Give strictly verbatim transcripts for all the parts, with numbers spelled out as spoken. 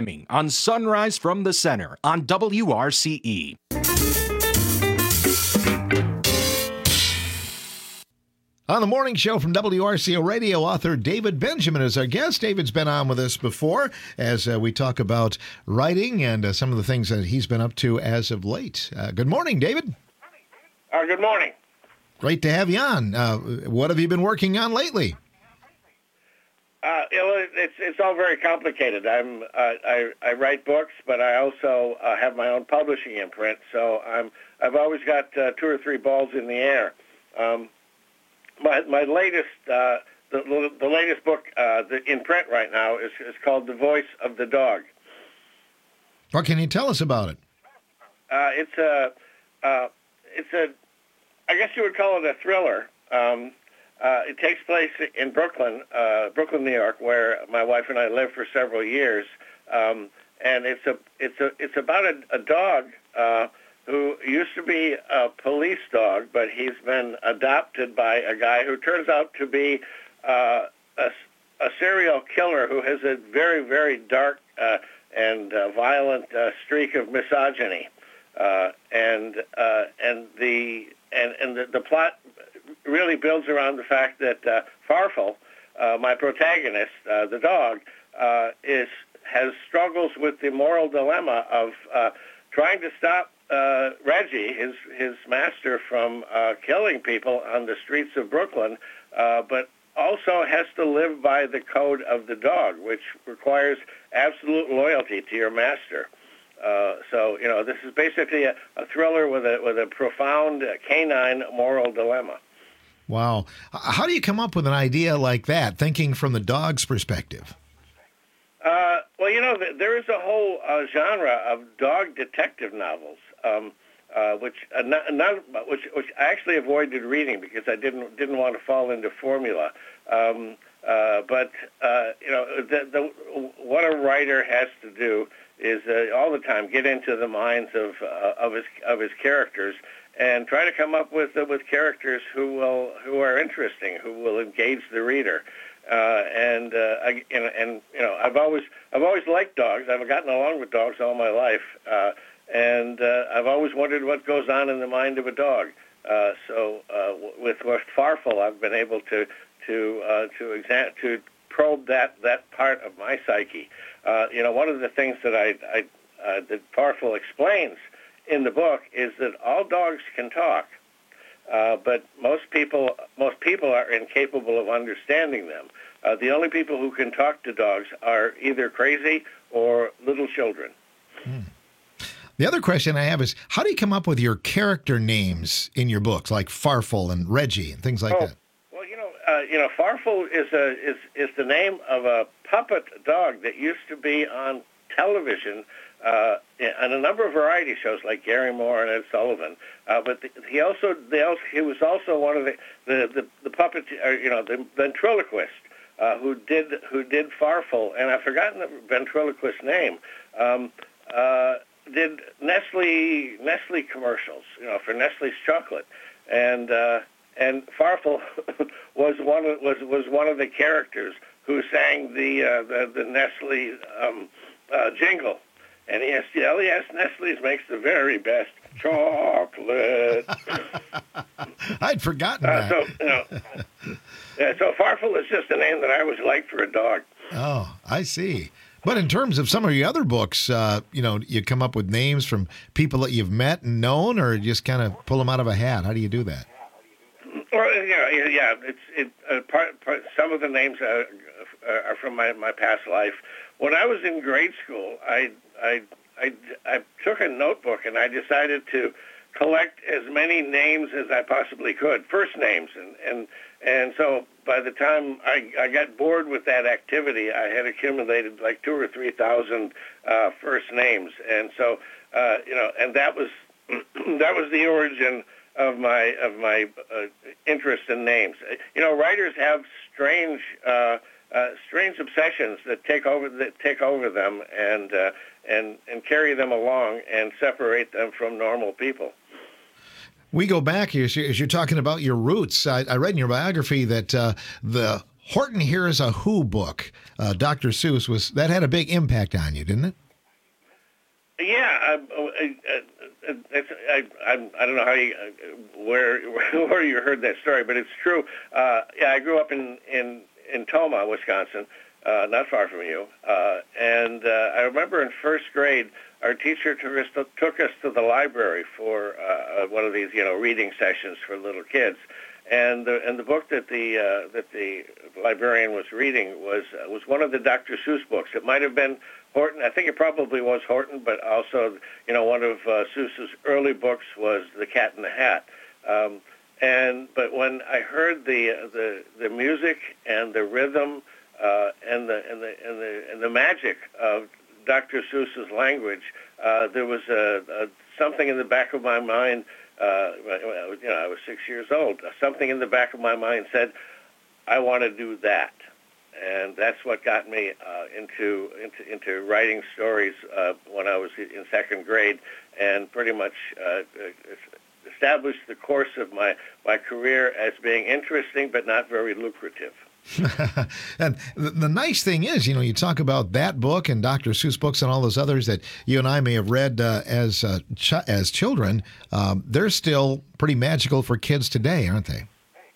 Programming on Sunrise from the Center on W R C E. On the morning show from W R C O Radio, author David Benjamin is our guest. David's been on with us before as uh, we talk about writing and uh, some of the things that he's been up to as of late. Uh, good morning, David. Uh, good morning. Great to have you on. Uh, what have you been working on lately? Uh, you know, it's it's all very complicated. I'm uh, I I write books, but I also uh, have my own publishing imprint. So I'm I've always got uh, two or three balls in the air. Um, my my latest uh, the the latest book uh, in print right now is is called The Voice of the Dog. What can you tell us about it? Uh, it's a uh, it's a I guess you would call it a thriller. Um, Uh, it takes place in Brooklyn, uh, Brooklyn, New York, where my wife and I lived for several years, um, and it's a it's a it's about a, a dog uh, who used to be a police dog, but he's been adopted by a guy who turns out to be uh, a, a serial killer who has a very very dark uh, and uh, violent uh, streak of misogyny, uh, and uh, and the and and the, the plot really builds around the fact that uh, Farfel, uh, my protagonist, uh, the dog, uh, is has struggles with the moral dilemma of uh, trying to stop uh, Reggie, his his master, from uh, killing people on the streets of Brooklyn, uh, but also has to live by the code of the dog, which requires absolute loyalty to your master. Uh, so you know, this is basically a, a thriller with a with a profound uh, canine moral dilemma. Wow. How do you come up with an idea like that, thinking from the dog's perspective? Uh, well, you know, there is a whole uh, genre of dog detective novels, um, uh, which uh, not, not, which which I actually avoided reading because I didn't didn't want to fall into formula. Um, uh, but uh, you know, the, the, what a writer has to do is uh, all the time get into the minds of uh, of his of his characters and try to come up with uh, with characters who will who are interesting, who will engage the reader. Uh, and uh, I, and, and you know, I've always I've always liked dogs. I've gotten along with dogs all my life, uh, and uh, I've always wondered what goes on in the mind of a dog. Uh, so uh, with with Farfel, I've been able to to uh, to exam- to probe that that part of my psyche. Uh, you know, one of the things that I, I uh, that Farfel explains in the book is that all dogs can talk, uh, but most people most people are incapable of understanding them. Uh, the only people who can talk to dogs are either crazy or little children. Hmm. The other question I have is, how do you come up with your character names in your books, like Farfel and Reggie and things like oh, that? Well, you know, uh, you know, Farfel is a is is the name of a puppet dog that used to be on television. Uh, on a number of variety shows like Gary Moore and Ed Sullivan, uh, but the, he also they also he was also one of the the the, the puppet uh, you know the ventriloquist uh, who did who did Farfel, and I've forgotten the ventriloquist's name. Um, uh, did Nestle Nestle commercials, you know, for Nestle's chocolate, and uh, and Farfel was one of was was one of the characters who sang the uh, the, the Nestle um, uh, jingle. And he has, oh yes, Nestle's makes the very best chocolate. I'd forgotten uh, that. So, you know, yeah, so Farfel is just a name that I always liked for a dog. Oh, I see. But in terms of some of your other books, uh, you know, you come up with names from people that you've met and known, or just kind of pull them out of a hat? How do you do that? Well, you know, yeah, it's it. Uh, part, part, some of the names are, are from my, my past life. When I was in grade school, I, I, I, I took a notebook and I decided to collect as many names as I possibly could, first names. And, and, and so by the time I, I got bored with that activity, I had accumulated like two or three thousand uh, first names. And so, uh, you know, and that was that was the origin of my of my uh, interest in names. You know, writers have strange uh, uh, strange obsessions that take over that take over them and uh, and and carry them along and separate them from normal people. We go back as you're talking about your roots. I, I read in your biography that uh, the Horton Hears a Who book. Uh, Doctor Seuss was that had a big impact on you, didn't it? Yeah, I, I, I, I, I, I don't know how you, where where you heard that story, but it's true. Uh, yeah, I grew up in in, in Toma, Wisconsin, uh, not far from you, uh, and uh, I remember in first grade, our teacher took us to, took us to the library for uh, one of these, you know, reading sessions for little kids, and the and the book that the uh, that the librarian was reading was uh, was one of the Doctor Seuss books. It might have been Horton. I think it probably was Horton, but also, you know, one of uh, Seuss's early books was The Cat in the Hat. Um, and but when I heard the the the music and the rhythm uh, and the and the and the and the magic of Doctor Seuss's language, uh, there was a, a something in the back of my mind. Uh, you know, I was six years old. Something in the back of my mind said, "I want to do that." And that's what got me uh, into, into into writing stories uh, when I was in second grade, and pretty much uh, established the course of my, my career as being interesting but not very lucrative. And the, the nice thing is, you know, you talk about that book and Doctor Seuss books and all those others that you and I may have read uh, as uh, ch- as children. Um, they're still pretty magical for kids today, aren't they?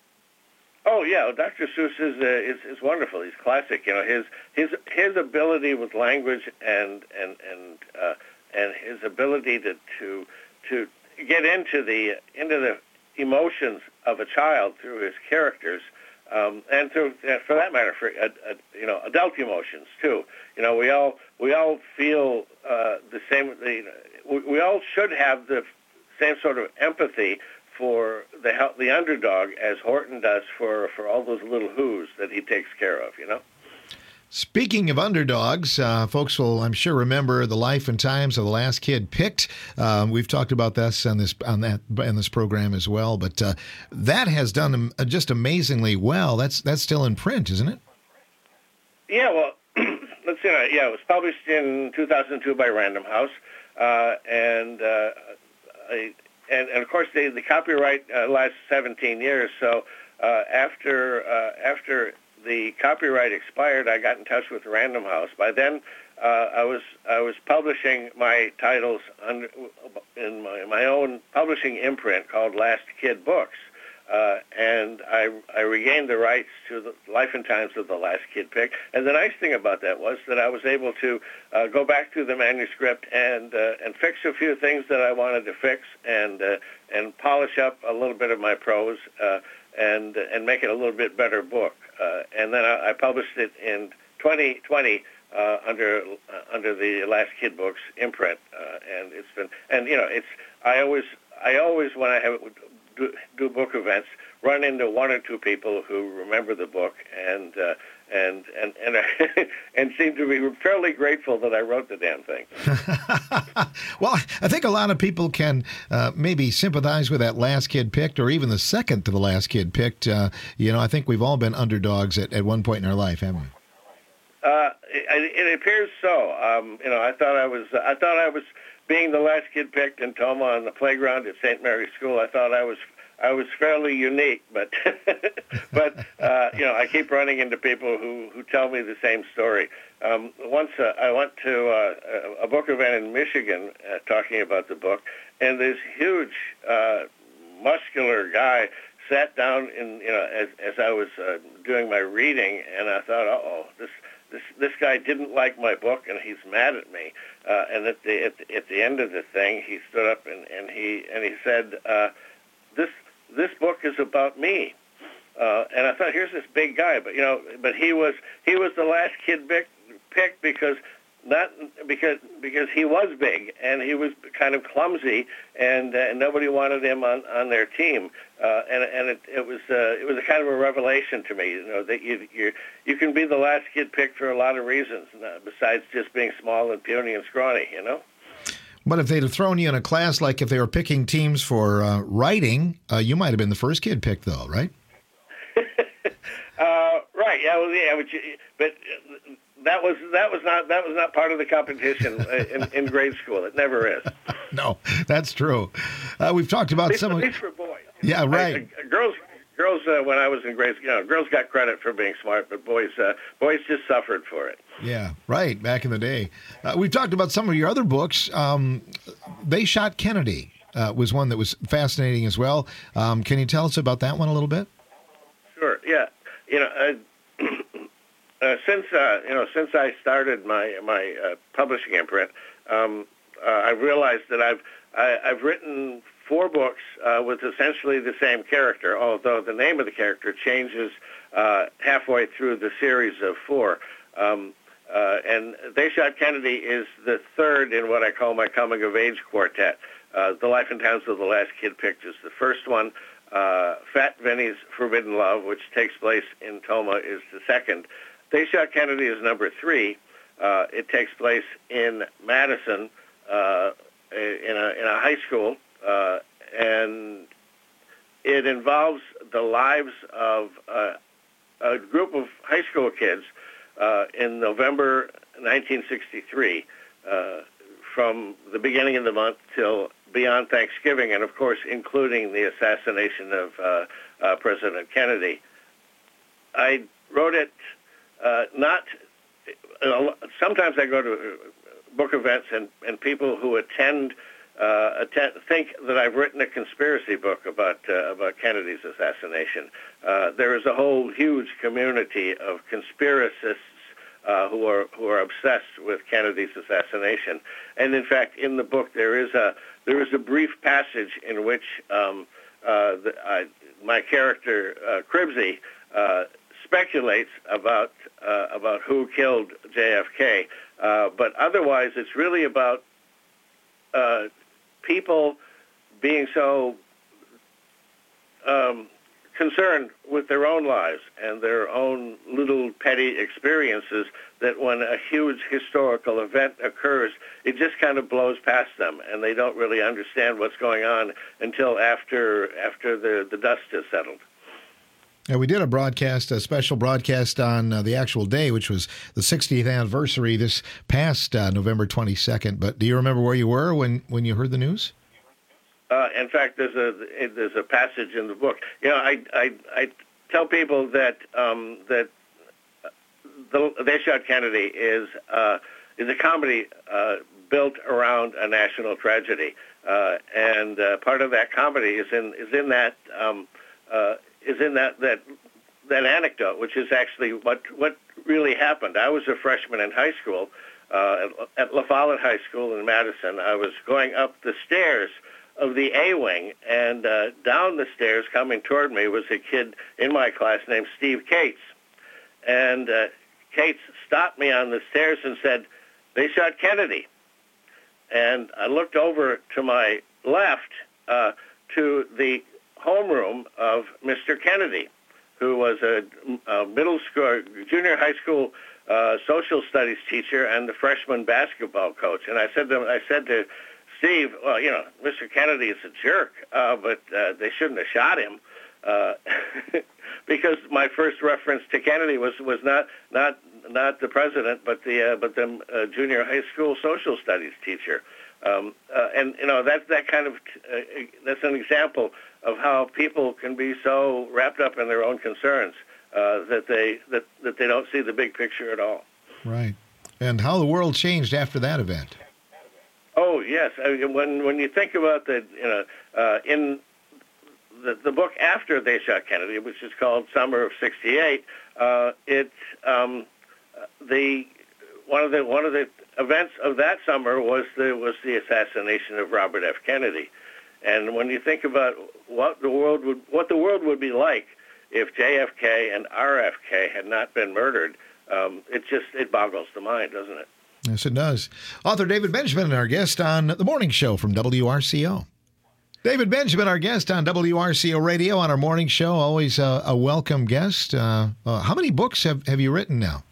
Oh yeah, Doctor Seuss is, uh, is is wonderful. He's classic. You know, his his his ability with language and and and uh, and his ability to to to get into the into the emotions of a child through his characters, um, and through uh, for that matter, for uh, uh, you know, adult emotions too. You know, we all we all feel uh, the same. The, we, we all should have the same sort of empathy for the the underdog as Horton does for, for all those little who's that he takes care of, you know? Speaking of underdogs, uh, folks will, I'm sure, remember the life and times of The Last Kid Picked. Uh, we've talked about this on this on that in this program as well, but uh, that has done just amazingly well. That's that's still in print, isn't it? Yeah, well, let's see. Yeah, it was published in two thousand two by Random House, uh, and uh, I, And, and of course, the, the copyright uh, lasts seventeen years. So uh, after uh, after the copyright expired, I got in touch with Random House. By then, uh, I was I was publishing my titles under, in my, my own publishing imprint called Last Kid Books, uh, and I I regained the rights to the Life and Times of the Last Kid Picked. And the nice thing about that was that I was able to uh, go back to the manuscript and uh, and fix a few things that I wanted to fix, and uh, and polish up a little bit of my prose, uh, and and make it a little bit better book. Uh, and then I, I published it in twenty twenty uh, under uh, under the Last Kid Books imprint, uh, and it's been and you know it's I always I always when I have do, do book events run into one or two people who remember the book and uh, and and and and seem to be fairly grateful that I wrote the damn thing. Well, I think a lot of people can uh, maybe sympathize with that Last Kid Picked, or even the second to the Last Kid Picked. Uh, you know, I think we've all been underdogs at, at one point in our life, haven't we? Uh, it, it appears so. Um, you know, I thought I was I thought I was being the last kid picked in Toma on the playground at Saint Mary's School. I thought I was. I was fairly unique, but but uh, you know, I keep running into people who, who tell me the same story. Um, once uh, I went to uh, a book event in Michigan uh, talking about the book, and this huge, uh, muscular guy sat down in you know as as I was uh, doing my reading, and I thought, uh oh, this this this guy didn't like my book, and he's mad at me. Uh, and at the, at the at the end of the thing, he stood up and, and he and he said, uh, this. This book is about me, uh, and I thought, here's this big guy, but you know, but he was he was the last kid picked because not because because he was big and he was kind of clumsy, and uh, nobody wanted him on, on their team, uh, and and it, it was uh, it was a kind of a revelation to me, you know, that you you you can be the last kid picked for a lot of reasons, uh, besides just being small and puny and scrawny, you know. But if they'd have thrown you in a class, like if they were picking teams for uh, writing, uh, you might have been the first kid picked, though, right? uh, right. Yeah. Well, yeah. But, you, but that was that was not that was not part of the competition in, in grade school. It never is. No, that's true. Uh, we've talked about at least, some. At least for boys. Yeah. Right. I, girls. girls uh, when I was in grade, you know, girls got credit for being smart, but boys, uh, boys just suffered for it. Yeah, right. Back in the day, uh, we've talked about some of your other books. Um, They Shot Kennedy uh, was one that was fascinating as well. Um, can you tell us about that one a little bit? Sure. Yeah. You know, uh, uh, since uh, you know, since I started my my uh, publishing imprint, um, uh, I realized that I've I, I've written four books uh, with essentially the same character, although the name of the character changes uh, halfway through the series of four. Um, uh, and They Shot Kennedy is the third in what I call my coming-of-age quartet. Uh, the Life and Times of the Last Kid Pictures. The first one, uh, Fat Vinny's Forbidden Love, which takes place in Toma, is the second. They Shot Kennedy is number three. Uh, it takes place in Madison, uh, in a in a high school, uh, and it involves the lives of uh, a group of high school kids uh, in November nineteen sixty-three, uh, from the beginning of the month till beyond Thanksgiving, and of course, including the assassination of uh, uh, President Kennedy. I wrote it uh, not. Uh, sometimes I go to book events, and, and people who attend, uh, attend think that I've written a conspiracy book about uh, about Kennedy's assassination. Uh, there is a whole huge community of conspiracists uh, who are who are obsessed with Kennedy's assassination. And in fact, in the book, there is a there is a brief passage in which um, uh, the, uh, my character uh, Cribsy uh, speculates about uh, about who killed J F K. Uh, but otherwise, it's really about uh, people being so um, concerned with their own lives and their own little petty experiences that when a huge historical event occurs, it just kind of blows past them, and they don't really understand what's going on until after after the, the dust has settled. Yeah, we did a broadcast, a special broadcast on uh, the actual day, which was the sixtieth anniversary this past uh, November twenty-second. But do you remember where you were when, when you heard the news? Uh, in fact, there's a there's a passage in the book. You know, I I, I tell people that um, that the, They Shot Kennedy is uh, is a comedy uh, built around a national tragedy, uh, and uh, part of that comedy is in is in that. Um, uh, is in that, that that anecdote, which is actually what what really happened. I was a freshman in high school, uh, at, at La Follette High School in Madison. I was going up the stairs of the A-Wing, and uh, down the stairs coming toward me was a kid in my class named Steve Cates. And uh, Cates stopped me on the stairs and said, "They shot Kennedy." And I looked over to my left uh, to the homeroom of Mister Kennedy, who was a, a middle school, junior high school uh, social studies teacher and the freshman basketball coach. And I said to him, I said to Steve, "Well, you know, Mister Kennedy is a jerk, uh, but uh, they shouldn't have shot him," uh, because my first reference to Kennedy was was not not not the president, but the uh, but the uh, junior high school social studies teacher. Um, uh, and you know that that kind of uh, that's an example of how people can be so wrapped up in their own concerns uh, that they that, that they don't see the big picture at all. Right, and how the world changed after that event. Oh yes, I mean, when when you think about the you know uh, in the the book after They Shot Kennedy, which is called Summer of sixty-eight, uh, it um, the one of the one of the events of that summer was the was the assassination of Robert F. Kennedy. And when you think about what the world would what the world would be like if J F K and R F K had not been murdered, um, it just it boggles the mind, doesn't it? Yes, it does. Author David Benjamin, our guest on The Morning Show from W R C O. David Benjamin, our guest on W R C O Radio on our morning show. Always a, a welcome guest. Uh, uh, how many books have, have you written now?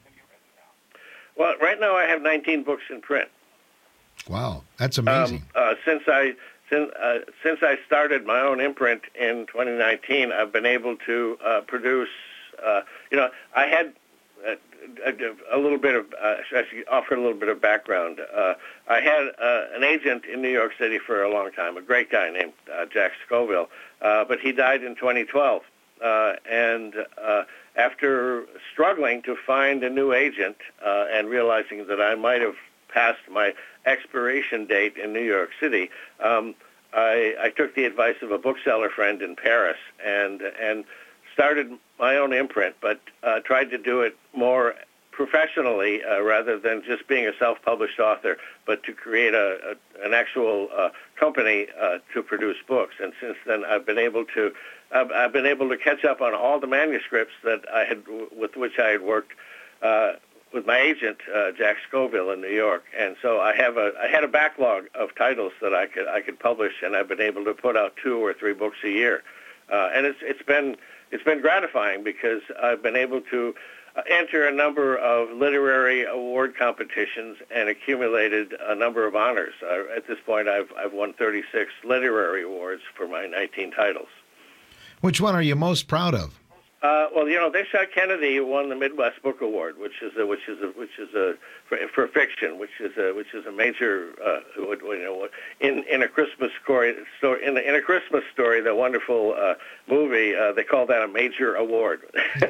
Well, right now I have nineteen books in print. Wow, that's amazing. Um, uh, since I since uh, since I started my own imprint in twenty nineteen, I've been able to uh, produce. Uh, you know, I had a, a, a little bit of. Uh, I should offer a little bit of background. Uh, I had uh, an agent in New York City for a long time, a great guy named uh, Jack Scoville, uh, but he died in twenty twelve. uh, and uh, after struggling to find a new agent uh, and realizing that I might have passed my expiration date in New York City, um, I, I took the advice of a bookseller friend in Paris and and started my own imprint, but uh, tried to do it more professionally uh, rather than just being a self-published author, but to create a, a an actual uh, company uh, to produce books. And since then, I've been able to I've, I've been able to catch up on all the manuscripts that I had with which I had worked uh, with my agent uh, Jack Scoville in New York. And so I have a I had a backlog of titles that I could I could publish, and I've been able to put out two or three books a year. Uh, and it's it's been it's been gratifying because I've been able to enter a number of literary award competitions and accumulated a number of honors. Uh, at this point, I've I've won thirty-six literary awards for my nineteen titles. Which one are you most proud of? Uh, well, you know, They Shot Kennedy won the Midwest Book Award, which is a, which is a, which is a for, for fiction, which is a which is a major uh, you know in in a Christmas story in a, in a Christmas Story, the wonderful uh, movie. Uh, they call that a major award.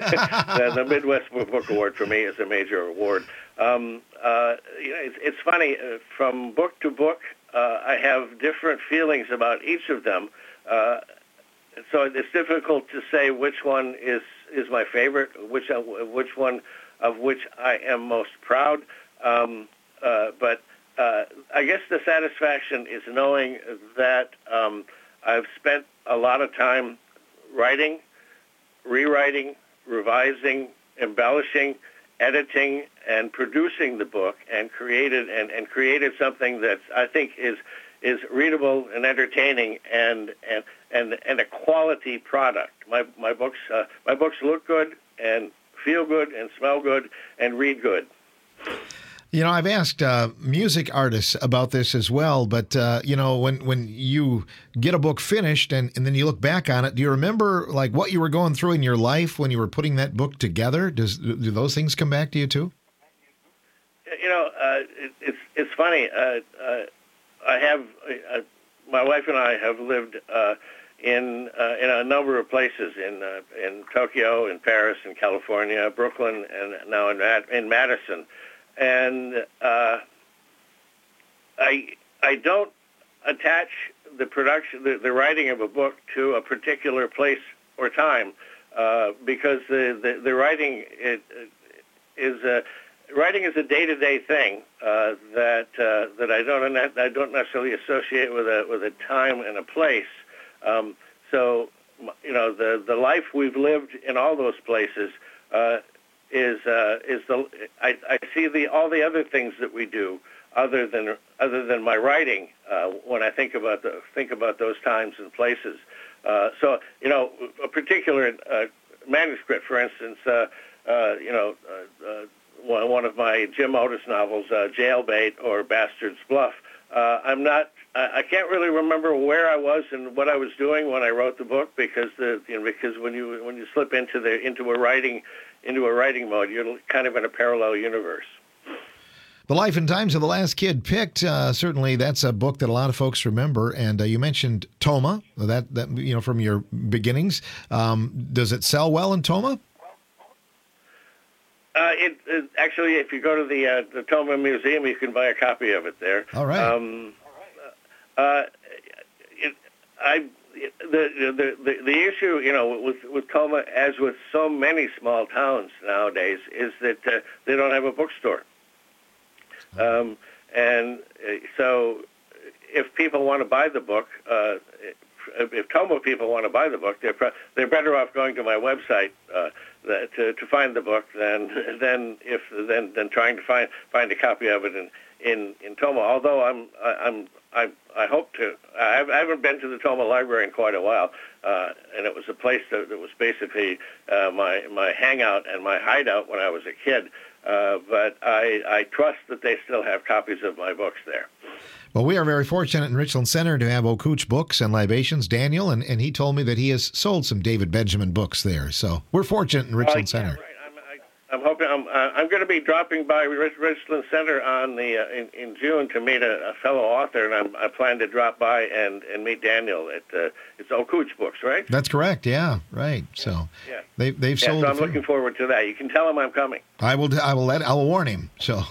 the, the Midwest Book Award for me is a major award. Um, uh, you know, it's, it's funny uh, from book to book. Uh, I have different feelings about each of them. Uh, So it's difficult to say which one is, is my favorite, which uh, which one of which I am most proud. Um, uh, but uh, I guess the satisfaction is knowing that um, I've spent a lot of time writing, rewriting, revising, embellishing, editing, and producing the book, and created and, and created something that I think is is readable and entertaining and and and and a quality product. My my books uh, my books look good and feel good and smell good and read good. You know, I've asked uh, music artists about this as well, but uh, you know, when when you get a book finished and, and then you look back on it, do you remember like what you were going through in your life when you were putting that book together? Does do those things come back to you too? You know, uh, it, it's it's funny. Uh, uh, I have uh, my wife and I have lived uh, in uh, in a number of places in uh, in Tokyo, in Paris, in California, Brooklyn, and now in Mad- in Madison. And uh, I I don't attach the production, the, the writing of a book to a particular place or time uh, because the, the, the writing it, is a writing is a day-to-day thing uh, that uh, that I don't I don't necessarily associate with a with a time and a place. Um, so you know the the life we've lived in all those places. Uh, is uh, is the I, I see the all the other things that we do other than other than my writing uh, when I think about the think about those times and places. Uh, so you know a particular uh, manuscript, for instance, uh, uh, you know uh, uh, one, one of my Jim Otis novels, uh, Jailbait or Bastard's Bluff. Uh, I'm not. I can't really remember where I was and what I was doing when I wrote the book because the you know, because when you when you slip into the into a writing into a writing mode, you're kind of in a parallel universe. The Life and Times of the Last Kid Picked, uh, certainly that's a book that a lot of folks remember. And uh, you mentioned Toma, that that you know from your beginnings. Um, does it sell well in Toma? Uh, it, it actually, if you go to the uh, the Toma Museum, you can buy a copy of it there. All right. Um, uh, it, I the, the the the issue, you know, with with Toma, as with so many small towns nowadays, is that uh, they don't have a bookstore. Um, and uh, so, if people want to buy the book, uh, if, if Toma people want to buy the book, they're pro- they're better off going to my website uh, to to find the book than than if than than trying to find find a copy of it in in, in Toma. Although I'm I'm I I hope to. I haven't been to the Toma Library in quite a while, uh, and it was a place that, that was basically uh, my my hangout and my hideout when I was a kid. Uh, but I, I trust that they still have copies of my books there. Well, we are very fortunate in Richland Center to have Ocooch Books and Libations, Daniel, and, and he told me that he has sold some David Benjamin books there. So we're fortunate in Richland uh, yeah, Center. Right. I'm, I'm hoping I'm uh, I'm going to be dropping by Rich, Richland Center on the uh, in, in June to meet a, a fellow author, and I'm, I plan to drop by and, and meet Daniel at uh, it's Okooch Books, right? That's correct. Yeah, right. So yeah, they they've yeah, sold. So I'm looking forward to that. You can tell him I'm coming. I will. I will let. I will warn him. So,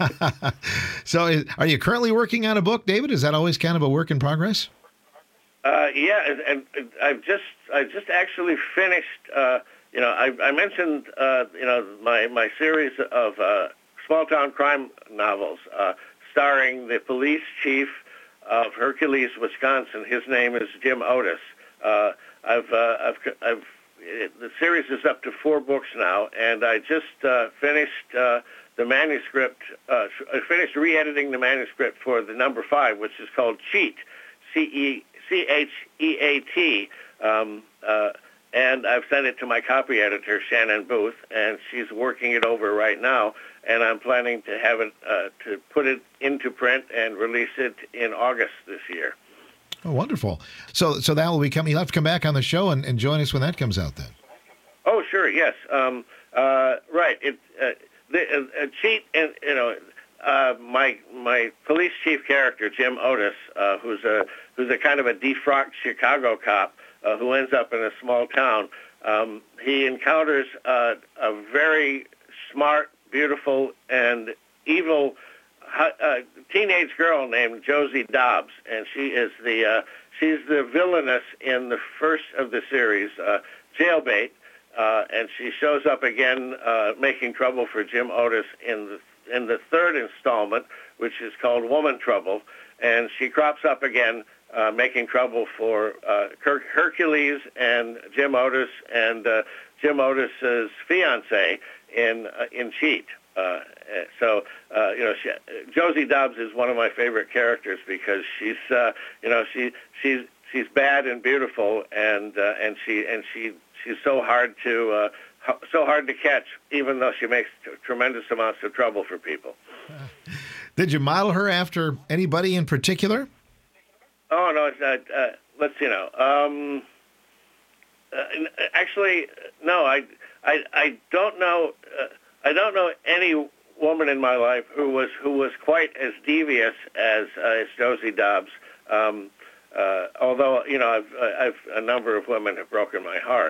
so is, are you currently working on a book, David? Is that always kind of a work in progress? Uh, yeah, and, and I've just I just actually finished. Uh, You know, I, I mentioned, uh, you know, my, my series of uh, small-town crime novels uh, starring the police chief of Hercules, Wisconsin. His name is Jim Otis. Uh, I've, uh, I've, I've, the series is up to four books now, and I just uh, finished uh, the manuscript, uh, I finished re-editing the manuscript for the number five, which is called Cheat, C E C H E A T, um, uh, and I've sent it to my copy editor, Shannon Booth, and she's working it over right now. And I'm planning to have it, uh, to put it into print and release it in August this year. Oh, wonderful. So so that will be coming. You'll have to come back on the show and, and join us when that comes out then. Oh, sure, yes. Um, uh, right. It, uh, the, uh, uh, cheat, and you know, uh, my my police chief character, Jim Otis, uh, who's a who's a kind of a defrocked Chicago cop, Uh, who ends up in a small town. Um, he encounters uh, a very smart, beautiful, and evil uh, teenage girl named Josie Dobbs, and she is the uh, she's the villainess in the first of the series, uh, Jailbait, uh, and she shows up again, uh, making trouble for Jim Otis in the in the third installment, which is called Woman Trouble, and she crops up again. Uh, making trouble for uh, Her- Hercules and Jim Otis and uh, Jim Otis's fiancée in uh, in Cheat. Uh, so uh, you know, she, Josie Dobbs is one of my favorite characters because she's uh, you know she she's she's bad and beautiful and uh, and she and she she's so hard to uh, so hard to catch, even though she makes t- tremendous amounts of trouble for people. Did you model her after anybody in particular? Oh no! It's not, uh, let's you know. Um, uh, actually, no. I, I, I don't know. Uh, I don't know any woman in my life who was who was quite as devious as uh, as Josie Dobbs. Um, uh, although you know, I've, I've a number of women have broken my heart,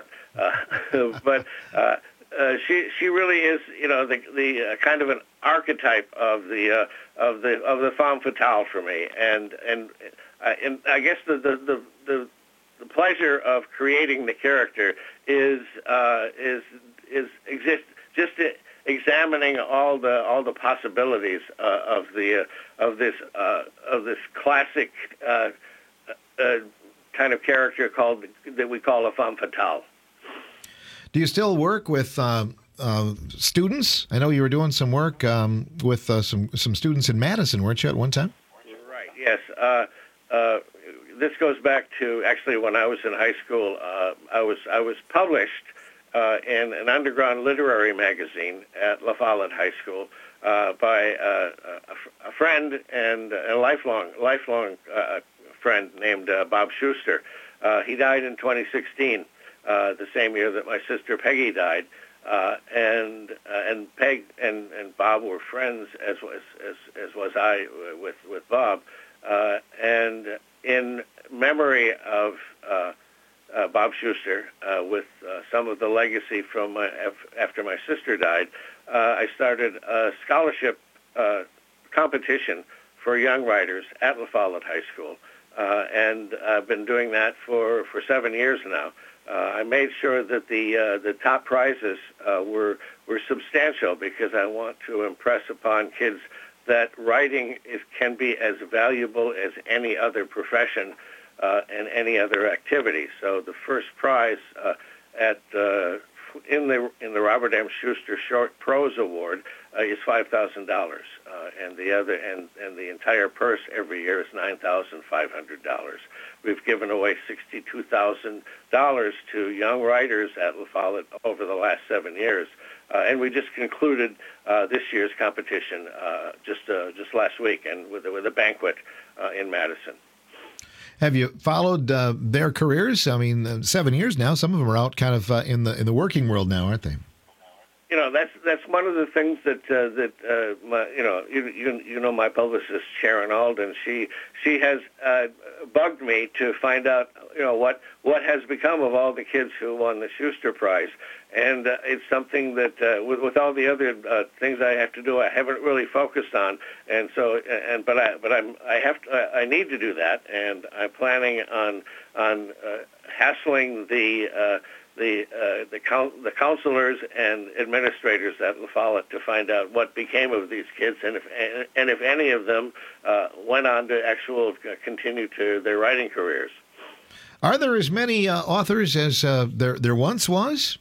uh, but uh, uh, she she really is you know the the uh, kind of an archetype of the uh, of the of the femme fatale for me, and and. Uh, and I guess the, the, the, the, the pleasure of creating the character is uh, is is exist just examining all the all the possibilities uh, of the uh, of this uh, of this classic uh, uh, kind of character called that we call a femme fatale. Do you still work with uh, uh, students? I know you were doing some work um, with uh, some some students in Madison, weren't you, at one time? Right. Yes. Uh, Uh, this goes back to actually when I was in high school. Uh, I was I was published uh, in an underground literary magazine at La Follette High School uh, by uh, a, a friend and a lifelong lifelong uh, friend named uh, Bob Schuster. Uh, he died in twenty sixteen, uh, the same year that my sister Peggy died. Uh, and uh, and Peg and, and Bob were friends, as was as as was I with with Bob. Uh, and in memory of uh, uh, Bob Schuster, uh, with uh, some of the legacy from my, after my sister died, uh, I started a scholarship uh, competition for young writers at La Follette High School, uh, and I've been doing that for, for seven years now. Uh, I made sure that the uh, the top prizes uh, were were substantial because I want to impress upon kids that writing is, can be as valuable as any other profession uh, and any other activity. So the first prize uh, at uh, in the in the Robert M. Schuster Short Prose Award uh, is five thousand dollars, uh, and the other and, and the entire purse every year is nine thousand five hundred dollars. We've given away sixty-two thousand dollars to young writers at La Follette over the last seven years. Uh, and we just concluded uh, this year's competition uh, just uh, just last week, and with with a banquet uh, in Madison. Have you followed uh, their careers? I mean, uh, seven years now. Some of them are out, kind of uh, in the in the working world now, aren't they? you know, that's that's one of the things that uh, that uh, my, you know, you, you you know, my publicist Sharon Alden. She she has uh, bugged me to find out, you know, what what has become of all the kids who won the Schuster Prize, and uh, it's something that uh, with with all the other uh, things I have to do, I haven't really focused on, and so and but I but I'm I have to, I need to do that, and I'm planning on on uh, hassling the. Uh, the uh, the, coun- the counselors and administrators at La Follette to find out what became of these kids, and if and if any of them uh, went on to actual uh, continue to their writing careers. Are there as many uh, authors as uh, there there once was?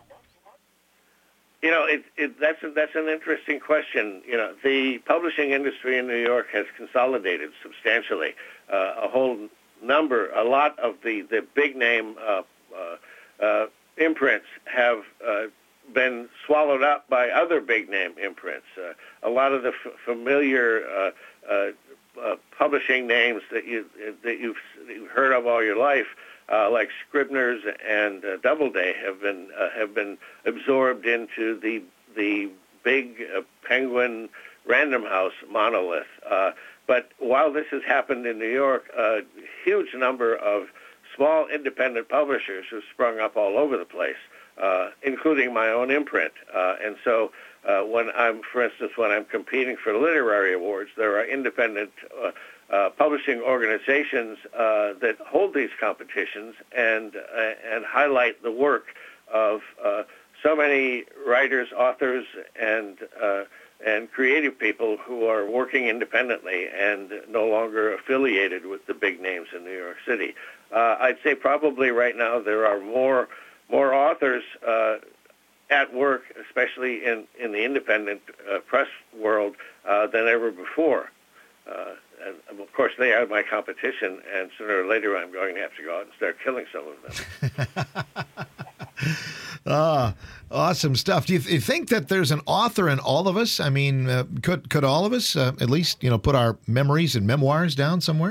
You know, it, it, that's a, that's an interesting question. You know, the publishing industry in New York has consolidated substantially. Uh, a whole number, a lot of the the big name. Uh, uh, uh, imprints have uh, been swallowed up by other big-name imprints. Uh, a lot of the f- familiar uh, uh, uh, publishing names that, you, that you've, you've heard of all your life, uh, like Scribner's and uh, Doubleday, have been uh, have been absorbed into the the big uh, Penguin Random House monolith. Uh, but while this has happened in New York, a huge number of small independent publishers have sprung up all over the place, uh, including my own imprint. Uh, and so uh, when I'm, for instance, when I'm competing for literary awards, there are independent uh, uh, publishing organizations uh, that hold these competitions and uh, and highlight the work of uh, so many writers, authors, and uh, and creative people who are working independently and no longer affiliated with the big names in New York City. Uh, I'd say probably right now there are more more authors uh, at work, especially in, in the independent uh, press world, uh, than ever before. Uh, and of course, they are my competition, and sooner or later I'm going to have to go out and start killing some of them. Ah, awesome stuff. Do you, th- you think that there's an author in all of us? I mean, uh, could could all of us uh, at least, you know, put our memories and memoirs down somewhere?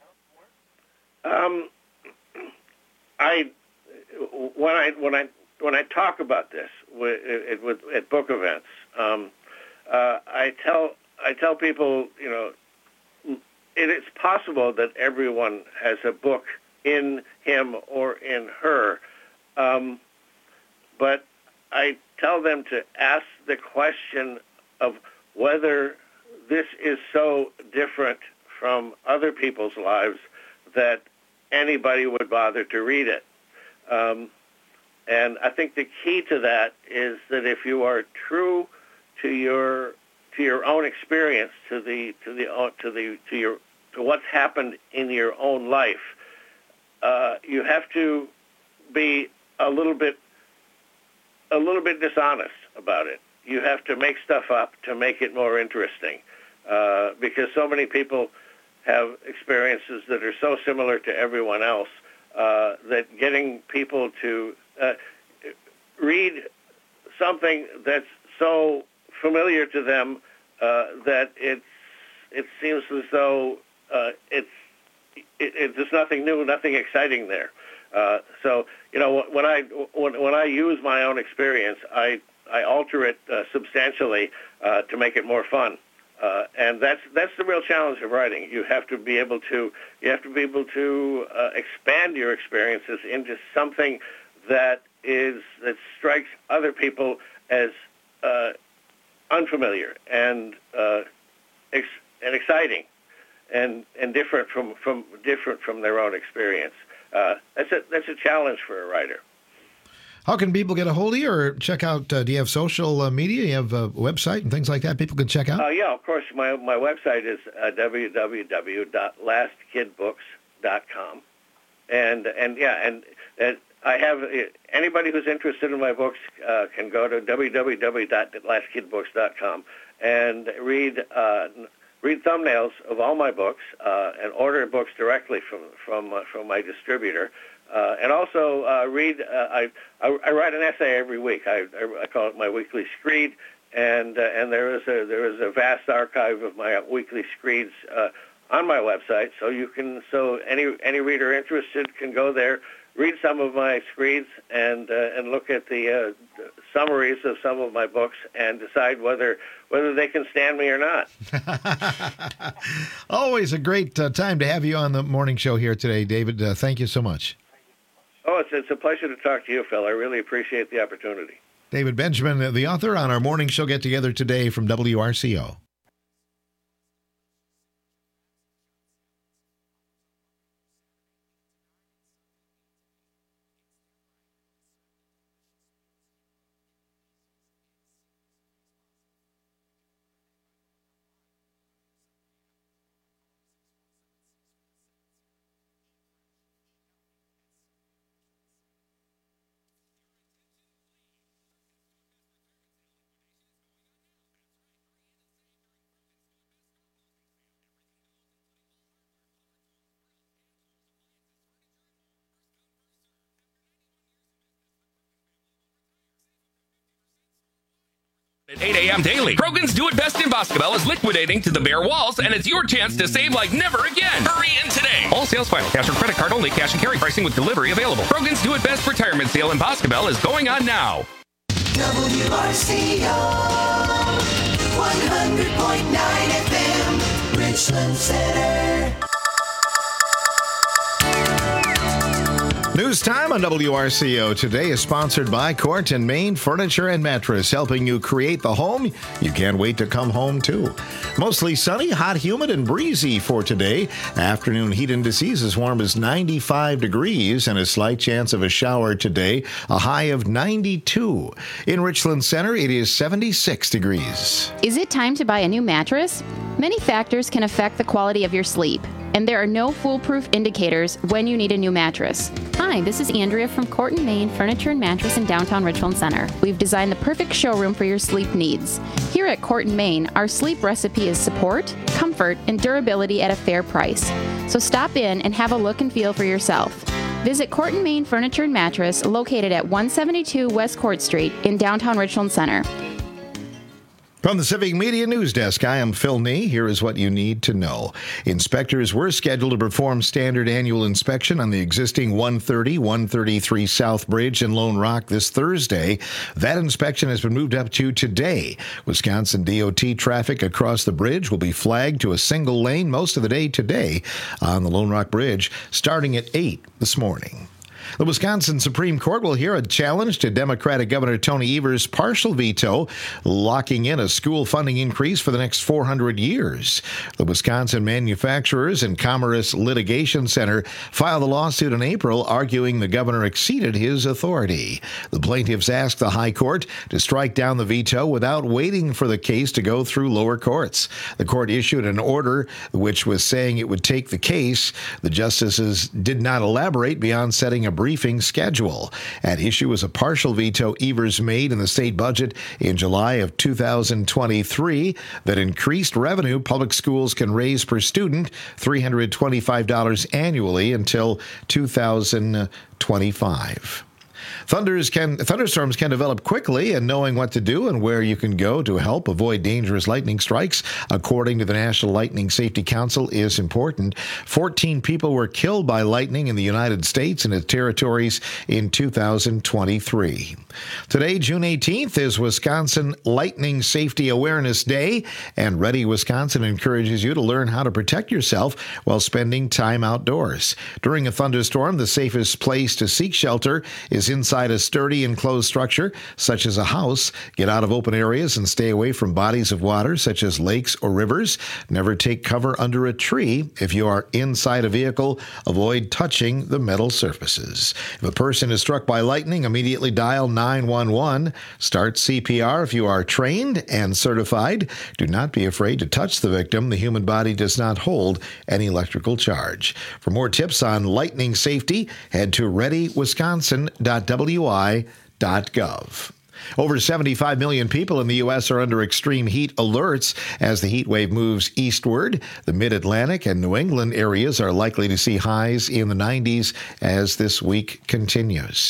Um. I when I when I when I talk about this with, with at book events, um, uh, I tell I tell people, you know, it is possible that everyone has a book in him or in her, um, but I tell them to ask the question of whether this is so different from other people's lives that anybody would bother to read it. Um, and I think the key to that is that if you are true to your to your own experience, to the to the to the to your to what's happened in your own life, uh, you have to be a little bit a little bit dishonest about it. You have to make stuff up to make it more interesting, uh, because so many people have experiences that are so similar to everyone else uh, that getting people to uh, read something that's so familiar to them uh, that it's it seems as though uh, it's it, it, there's nothing new, nothing exciting there. Uh, so you know when I when, when I use my own experience, I I alter it uh, substantially uh, to make it more fun. Uh, and that's that's the real challenge of writing. You have to be able to you have to be able to uh, expand your experiences into something that is that strikes other people as uh, unfamiliar and uh, ex- and exciting and and different from, from different from their own experience. Uh, that's a that's a challenge for a writer. How can people get a hold of you or check out, uh, do you have social uh, media? You have a website and things like that people can check out? Uh, yeah, of course. My my website is uh, w w w dot last kid books dot com. And, and yeah, and, and I have, uh, anybody who's interested in my books uh, can go to w w w dot last kid books dot com and read uh, read thumbnails of all my books uh, and order books directly from, from, uh, from my distributor. Uh, and also uh, read. Uh, I, I I write an essay every week. I, I, I call it my weekly screed, and uh, and there is a there is a vast archive of my weekly screeds uh, on my website. So you can so any any reader interested can go there, read some of my screeds and uh, and look at the uh, summaries of some of my books and decide whether whether they can stand me or not. Always a great uh, time to have you on the morning show here today, David. Uh, thank you so much. Oh, it's it's a pleasure to talk to you, Phil. I really appreciate the opportunity. David Benjamin, the author, on our morning show get together today from W R C O. At eight a.m. daily, Krogan's Do It Best in Boscobel is liquidating to the bare walls, and it's your chance to save like never again. Hurry in today. All sales final. Cash or credit card only. Cash and carry pricing with delivery available. Krogan's Do It Best retirement sale in Boscobel is going on now. W R C O one hundred point nine F M, Richland Center. News time on W R C O today is sponsored by Court and Main Furniture and Mattress, helping you create the home you can't wait to come home to. Mostly sunny, hot, humid, and breezy for today. Afternoon heat indices as warm as ninety-five degrees and a slight chance of a shower today, a high of ninety-two. In Richland Center, it is seventy-six degrees. Is it time to buy a new mattress? Many factors can affect the quality of your sleep, and there are no foolproof indicators when you need a new mattress. Hi, this is Andrea from Court and Main Furniture and Mattress in downtown Richland Center. We've designed the perfect showroom for your sleep needs. Here at Court and Main, our sleep recipe is support, comfort, and durability at a fair price. So stop in and have a look and feel for yourself. Visit Court and Main Furniture and Mattress, located at one seventy-two West Court Street in downtown Richland Center. From the Civic Media News Desk, I am Phil Nee. Here is what you need to know. Inspectors were scheduled to perform standard annual inspection on the existing one thirty, one thirty-three South Bridge in Lone Rock this Thursday. That inspection has been moved up to today. Wisconsin D O T traffic across the bridge will be flagged to a single lane most of the day today on the Lone Rock Bridge, starting at eight this morning. The Wisconsin Supreme Court will hear a challenge to Democratic Governor Tony Evers' partial veto, locking in a school funding increase for the next four hundred years. The Wisconsin Manufacturers and Commerce Litigation Center filed a lawsuit in April arguing the governor exceeded his authority. The plaintiffs asked the High Court to strike down the veto without waiting for the case to go through lower courts. The court issued an order which was saying it would take the case. The justices did not elaborate beyond setting a briefing schedule. At issue was a partial veto Evers made in the state budget in July of two thousand twenty-three that increased revenue public schools can raise per student three hundred twenty-five dollars annually until two thousand twenty-five. Thunders can, thunderstorms can develop quickly, and knowing what to do and where you can go to help avoid dangerous lightning strikes, according to the National Lightning Safety Council, is important. fourteen people were killed by lightning in the United States and its territories in two thousand twenty-three. Today, June eighteenth, is Wisconsin Lightning Safety Awareness Day, and Ready Wisconsin encourages you to learn how to protect yourself while spending time outdoors. During a thunderstorm, the safest place to seek shelter is inside a sturdy enclosed structure, such as a house. Get out of open areas and stay away from bodies of water, such as lakes or rivers. Never take cover under a tree. If you are inside a vehicle, avoid touching the metal surfaces. If a person is struck by lightning, immediately dial nine one one. Start C P R if you are trained and certified. Do not be afraid to touch the victim. The human body does not hold any electrical charge. For more tips on lightning safety, head to ready wisconsin dot w i dot gov. Over seventy-five million people in the U S are under extreme heat alerts as the heat wave moves eastward. The Mid-Atlantic and New England areas are likely to see highs in the nineties as this week continues.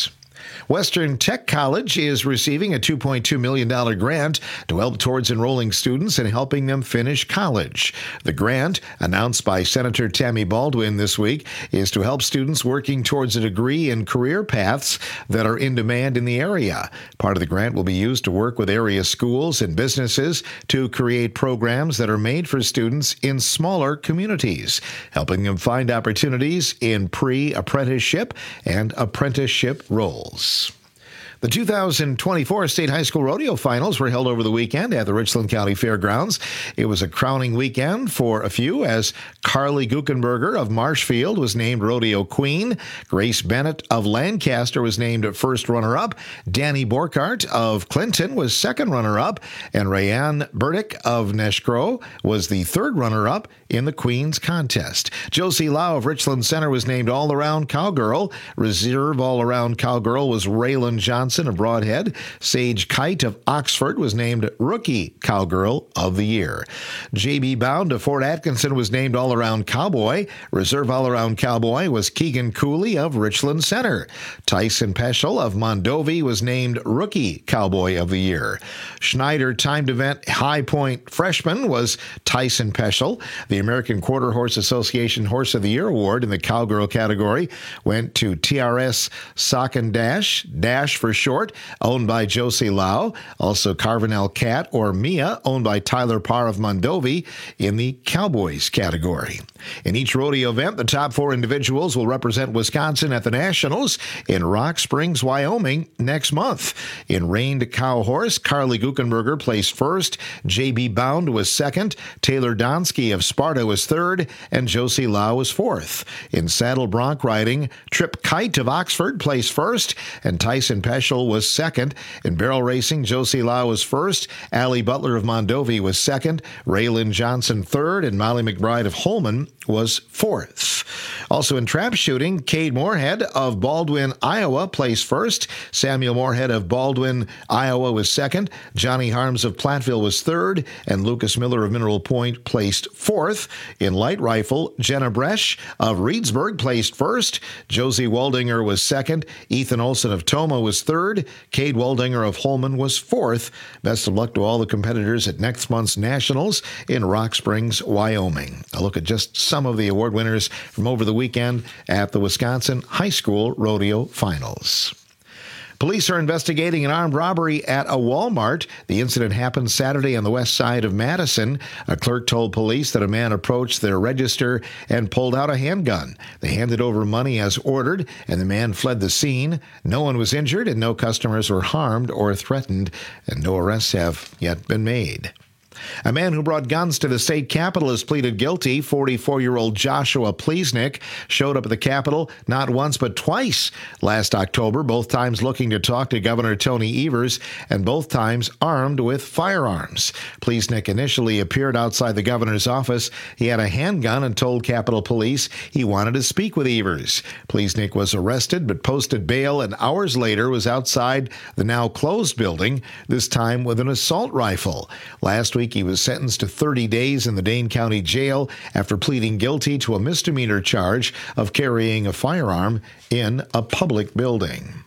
Western Tech College is receiving a two point two million dollars grant to help towards enrolling students and helping them finish college. The grant, announced by Senator Tammy Baldwin this week, is to help students working towards a degree in career paths that are in demand in the area. Part of the grant will be used to work with area schools and businesses to create programs that are made for students in smaller communities, helping them find opportunities in pre-apprenticeship and apprenticeship roles. The two thousand twenty-four State High School Rodeo Finals were held over the weekend at the Richland County Fairgrounds. It was a crowning weekend for a few, as Carly Guckenberger of Marshfield was named Rodeo Queen. Grace Bennett of Lancaster was named first runner-up. Danny Borkart of Clinton was second runner-up. And Rayanne Burdick of Neshcro was the third runner-up in the Queen's contest. Josie Lau of Richland Center was named All-Around Cowgirl. Reserve All-Around Cowgirl was Raylan Johnson of Broadhead. Sage Kite of Oxford was named Rookie Cowgirl of the Year. J B Bound of Fort Atkinson was named All-Around Cowboy. Reserve All-Around Cowboy was Keegan Cooley of Richland Center. Tyson Peschel of Mondovi was named Rookie Cowboy of the Year. Schneider Timed Event High Point Freshman was Tyson Peschel. The American Quarter Horse Association Horse of the Year Award in the Cowgirl category went to T R S Sock and Dash, Dash for short, owned by Josie Lau. Also Carvanel Cat, or Mia, owned by Tyler Parr of Mondovi, in the Cowboys category. In each rodeo event, the top four individuals will represent Wisconsin at the Nationals in Rock Springs, Wyoming next month. In reined cow horse, Carly Guckenberger placed first. J B Bound was second. Taylor Donsky of Sparta was third, and Josie Lau was fourth. In saddle bronc riding, Trip Kite of Oxford placed first, and Tyson Peschel was second. In barrel racing, Josie Lau was first. Allie Butler of Mondovi was second. Raylan Johnson third, and Molly McBride of Holman was fourth. Also in trap shooting, Cade Moorhead of Baldwin, Iowa placed first. Samuel Moorhead of Baldwin, Iowa was second. Johnny Harms of Platteville was third, and Lucas Miller of Mineral Point placed fourth. In light rifle, Jenna Bresch of Reedsburg placed first. Josie Waldinger was second. Ethan Olson of Toma was third. Cade Waldinger of Holman was fourth. Best of luck to all the competitors at next month's Nationals in Rock Springs, Wyoming. A look at just some of the award winners from over the weekend at the Wisconsin High School Rodeo Finals. Police are investigating an armed robbery at a Walmart. The incident happened Saturday on the west side of Madison. A clerk told police that a man approached their register and pulled out a handgun. They handed over money as ordered, and the man fled the scene. No one was injured, and no customers were harmed or threatened, and no arrests have yet been made. A man who brought guns to the state capitol has pleaded guilty. forty-four-year-old Joshua Pleasnick showed up at the Capitol not once but twice last October, both times looking to talk to Governor Tony Evers, and both times armed with firearms. Pleasnick initially appeared outside the governor's office. He had a handgun and told Capitol Police he wanted to speak with Evers. Pleasnick was arrested but posted bail, and hours later was outside the now closed building, this time with an assault rifle. Last week, he was sentenced to thirty days in the Dane County Jail after pleading guilty to a misdemeanor charge of carrying a firearm in a public building.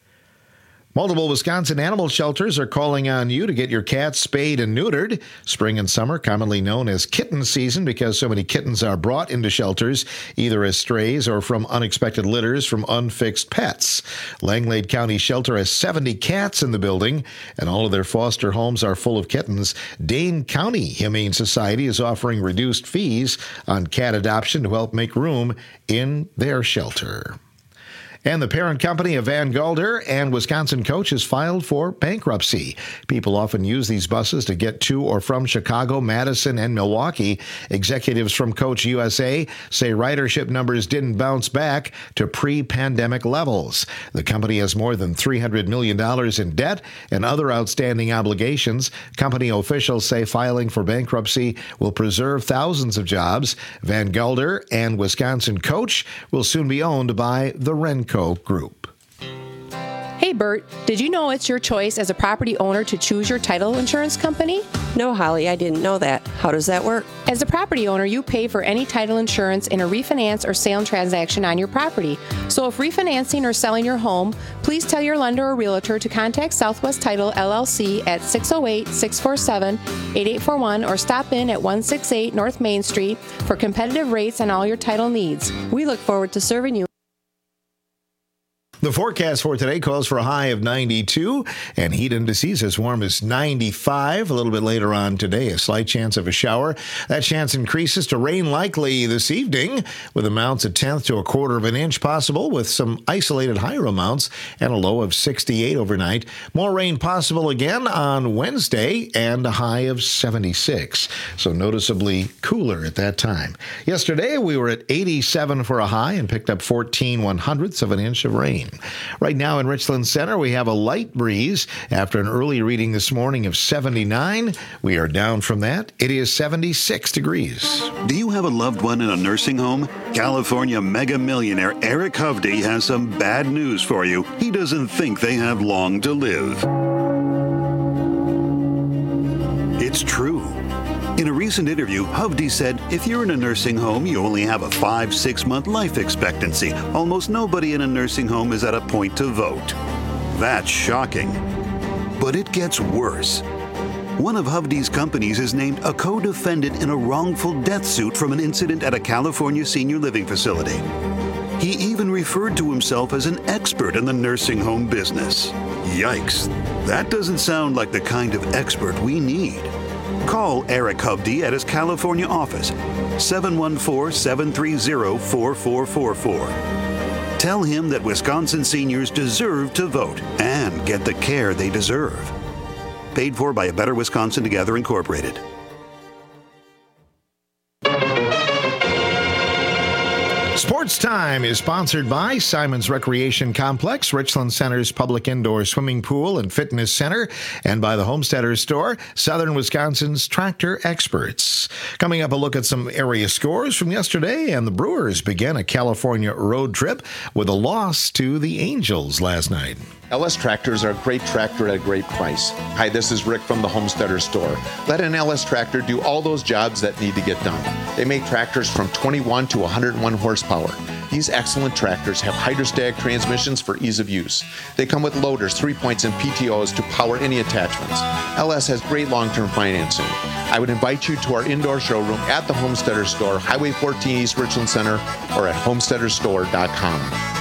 Multiple Wisconsin animal shelters are calling on you to get your cats spayed and neutered. Spring and summer, commonly known as kitten season because so many kittens are brought into shelters, either as strays or from unexpected litters from unfixed pets. Langlade County Shelter has seventy cats in the building, and all of their foster homes are full of kittens. Dane County Humane Society is offering reduced fees on cat adoption to help make room in their shelter. And the parent company of Van Gulder and Wisconsin Coach has filed for bankruptcy. People often use these buses to get to or from Chicago, Madison, and Milwaukee. Executives from Coach U S A say ridership numbers didn't bounce back to pre-pandemic levels. The company has more than three hundred million dollars in debt and other outstanding obligations. Company officials say filing for bankruptcy will preserve thousands of jobs. Van Gulder and Wisconsin Coach will soon be owned by the Renco Group. Hey Bert, did you know it's your choice as a property owner to choose your title insurance company? No, Holly, I didn't know that. How does that work? As a property owner, you pay for any title insurance in a refinance or sale transaction on your property. So if refinancing or selling your home, please tell your lender or realtor to contact Southwest Title L L C at six oh eight, six four seven, eight eight four one or stop in at one sixty-eight North Main Street for competitive rates on all your title needs. We look forward to serving you. The forecast for today calls for a high of ninety-two and heat indices as warm as ninety-five. A little bit later on today, a slight chance of a shower. That chance increases to rain likely this evening with amounts a tenth to a quarter of an inch possible with some isolated higher amounts and a low of sixty-eight overnight. More rain possible again on Wednesday and a high of seventy-six. So noticeably cooler at that time. Yesterday, we were at eighty-seven for a high and picked up fourteen one hundredths of an inch of rain. Right now in Richland Center, we have a light breeze after an early reading this morning of seventy-nine. We are down from that. It is seventy-six degrees. Do you have a loved one in a nursing home? California mega millionaire Eric Hovde has some bad news for you. He doesn't think they have long to live. It's true. In a recent interview, Hovde said, if you're in a nursing home, you only have a five, six month life expectancy. Almost nobody in a nursing home is at a point to vote. That's shocking. But it gets worse. One of Hovde's companies is named a co-defendant in a wrongful death suit from an incident at a California senior living facility. He even referred to himself as an expert in the nursing home business. Yikes. That doesn't sound like the kind of expert we need. Call Eric Hovde at his California office, seven one four, seven three zero, four four four four. Tell him that Wisconsin seniors deserve to vote and get the care they deserve. Paid for by A Better Wisconsin Together Incorporated. Sports Time is sponsored by Simon's Recreation Complex, Richland Center's public indoor swimming pool and fitness center, and by the Homesteader Store, Southern Wisconsin's tractor experts. Coming up, a look at some area scores from yesterday, and the Brewers began a California road trip with a loss to the Angels last night. L S Tractors are a great tractor at a great price. Hi, this is Rick from the Homesteader Store. Let an L S Tractor do all those jobs that need to get done. They make tractors from twenty-one to one hundred one horsepower. These excellent tractors have hydrostatic transmissions for ease of use. They come with loaders, three points, and P T Os to power any attachments. L S has great long-term financing. I would invite you to our indoor showroom at the Homesteader Store, Highway fourteen East Richland Center, or at homesteader store dot com.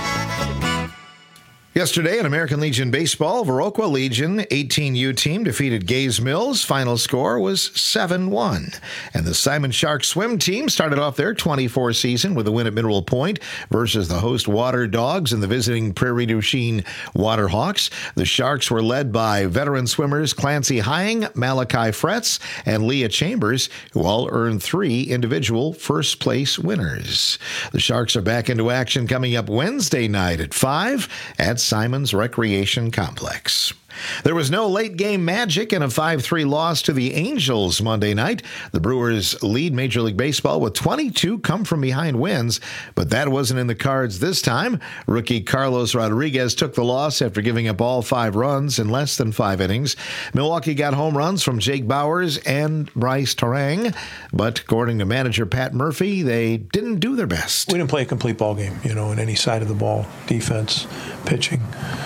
Yesterday in American Legion Baseball, Viroqua Legion eighteen U team defeated Gaze Mills. Final score was seven one. And the Simon Shark swim team started off their twenty-four season with a win at Mineral Point versus the host Water Dogs and the visiting Prairie du Chien Waterhawks. The Sharks were led by veteran swimmers Clancy Hying, Malachi Fretz, and Leah Chambers, who all earned three individual first-place winners. The Sharks are back into action coming up Wednesday night at five at Simon's Recreation Complex. There was no late-game magic in a five three loss to the Angels Monday night. The Brewers lead Major League Baseball with twenty-two come-from-behind wins, but that wasn't in the cards this time. Rookie Carlos Rodriguez took the loss after giving up all five runs in less than five innings. Milwaukee got home runs from Jake Bowers and Bryce Terang, but according to manager Pat Murphy, they didn't do their best. We didn't play a complete ball game, you know, in any side of the ball, defense, pitching.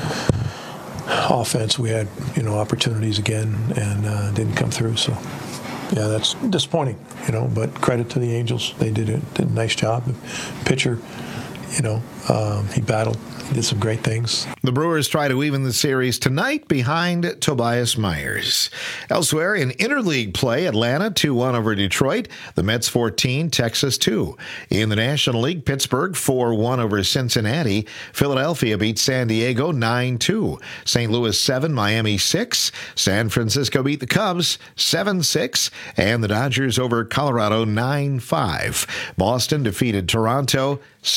Offense, we had, you know, opportunities again and uh, didn't come through. So, yeah, that's disappointing, you know, but credit to the Angels. They did a, did a nice job. The pitcher, you know, um, he battled. He did some great things. The Brewers try to even the series tonight behind Tobias Myers. Elsewhere, in interleague play, Atlanta two one over Detroit. The Mets fourteen, Texas two. In the National League, Pittsburgh four one over Cincinnati. Philadelphia beat San Diego nine two. Saint Louis seven, Miami six. San Francisco beat the Cubs seven six. And the Dodgers over Colorado nine five. Boston defeated Toronto seven three.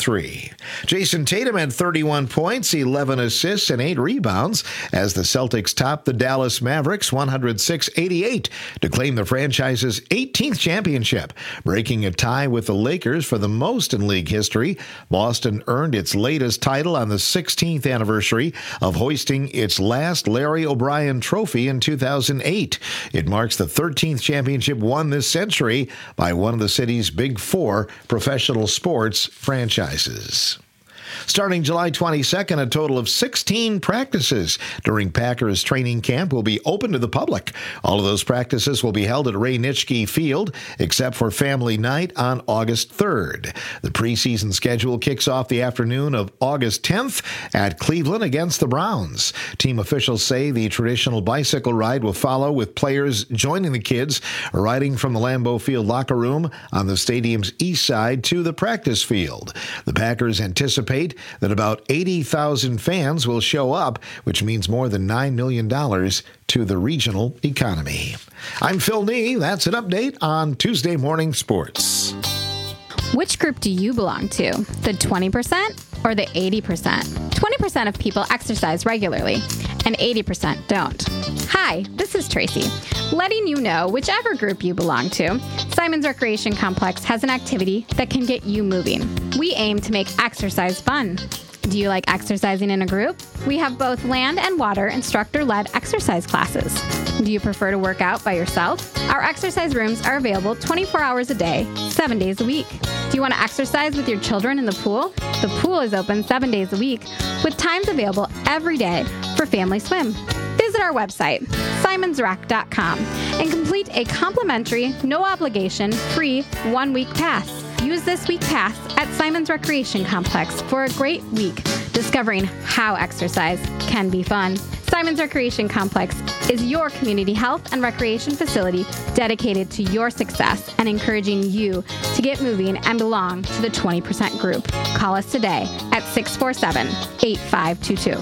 three. Jason Tatum had thirty-one points, eleven assists, and eight rebounds as the Celtics topped the Dallas Mavericks one oh six eighty-eight to claim the franchise's eighteenth championship, breaking a tie with the Lakers for the most in league history. Boston earned its latest title on the sixteenth anniversary of hoisting its last Larry O'Brien trophy in two thousand eight. It marks the thirteenth championship won this century by one of the city's big four professional sports franchises. Starting July twenty-second, a total of sixteen practices during Packers training camp will be open to the public. All of those practices will be held at Ray Nitschke Field, except for Family Night on August third. The preseason schedule kicks off the afternoon of August tenth at Cleveland against the Browns. Team officials say the traditional bicycle ride will follow, with players joining the kids riding from the Lambeau Field locker room on the stadium's east side to the practice field. The Packers anticipate that about eighty thousand fans will show up, which means more than nine million dollars to the regional economy. I'm Phil Nee. That's an update on Tuesday Morning Sports. Which group do you belong to? The twenty percent or the eighty percent? twenty percent of people exercise regularly, and eighty percent don't. Hi, this is Tracy, letting you know whichever group you belong to, Simon's Recreation Complex has an activity that can get you moving. We aim to make exercise fun. Do you like exercising in a group? We have both land and water instructor-led exercise classes. Do you prefer to work out by yourself? Our exercise rooms are available twenty-four hours a day, seven days a week. Do you want to exercise with your children in the pool? The pool is open seven days a week, with times available every day for family swim. Visit our website, simons rec dot com, and complete a complimentary, no-obligation, free one-week pass. Use this week pass at Simon's Recreation Complex for a great week discovering how exercise can be fun. Simon's Recreation Complex is your community health and recreation facility dedicated to your success and encouraging you to get moving and belong to the twenty percent group. Call us today at six four seven, eight five two two.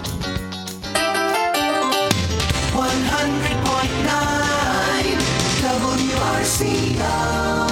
one hundred point nine W R C O.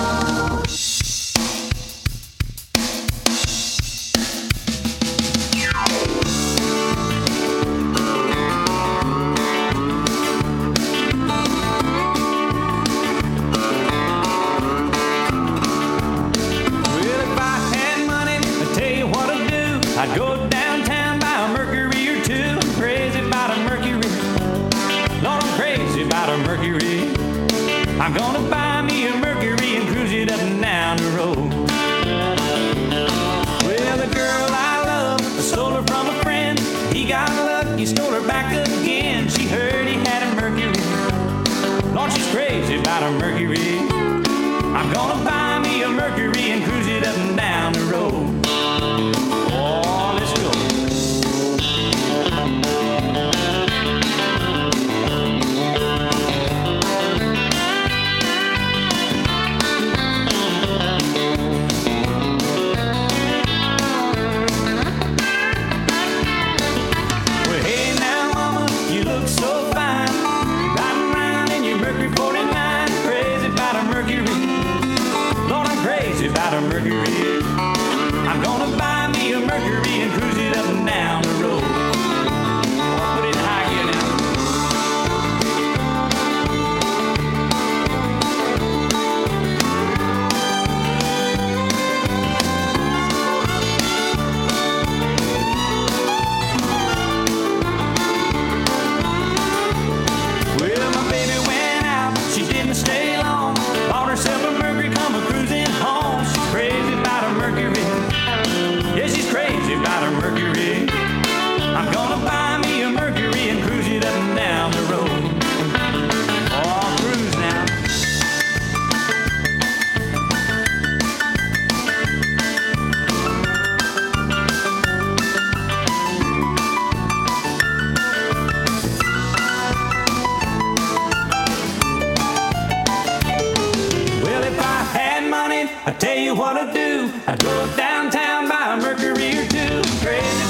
I'd go downtown, buy a Mercury or two. I'm crazy about a Mercury. Lord, I'm crazy about a Mercury. I'm gonna buy me a Mercury and cruise it up and down the road. Well, the girl I love, I stole her from a friend. He got lucky, stole her back again. She heard he had a Mercury. Lord, she's crazy about a Mercury. I'm gonna buy me a Mercury and cruise it up and down the road. Oh, let's go. Well, hey now, mama, you look so fine. Riding around in your Mercury forty-nine. Crazy about a Mercury. Lord, I'm crazy about a Mercury. I'm gonna buy me a Mercury and cruise it up and down the road. Oh, put it in high gear now. Well, my baby went out, she didn't stay long. Bought herself a Mercury, come a cruising home. She's crazy about a Mercury. Yeah, she's crazy about her Mercury. I'm gonna buy me a Mercury and cruise it up and down the road. Oh, cruise now. Well, if I had money, I'd tell you what I'd do. I'd go downtown, buy a Mercury or two. Crazy